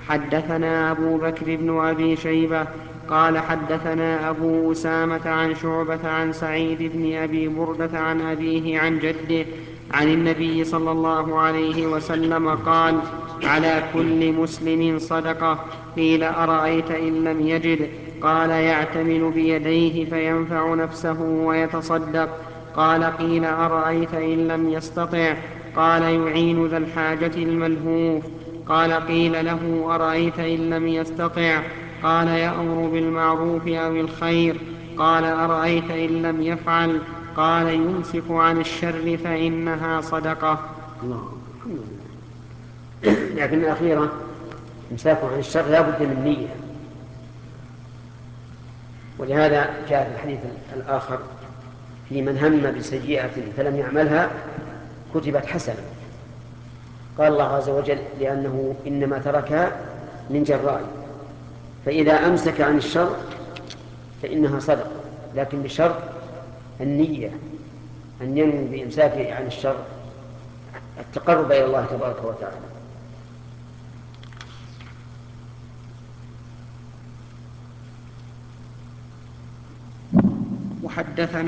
حدثنا أبو بكر بن أبي شيبة قال حدثنا أبو أسامة عن شعبة عن سعيد بن أبي بردة عن أبيه عن جده عن النبي صلى الله عليه وسلم قال: على كل مسلم صدقة. قيل: أرأيت إن لم يجد؟ قال: يعتمل بيديه فينفع نفسه ويتصدق. قال: قيل: أرأيت إن لم يستطع؟ قال: يعين ذا الحاجة الملهوف. قال: قيل له: أرأيت إن لم يستطع؟ قال: يأمر بالمعروف أو الخير. قال: أرأيت إن لم يفعل؟ قال: يمسك عن الشر فإنها صدقة. الله، الحمد لله. لكن الأخيرة إمساك عن الشر لا بد من نية، ولهذا جاء في الحديث الآخر: في من هم بسيئة فلم يعملها كتبت حسنة. قال الله عز وجل: لأنه إنما تركها من جراء. فإذا أمسك عن الشر فإنها صدقة، لكن بشرط النية، أن ينوي بإمساكه عن الشر التقرب إلى الله تبارك وتعالى. وحدثنا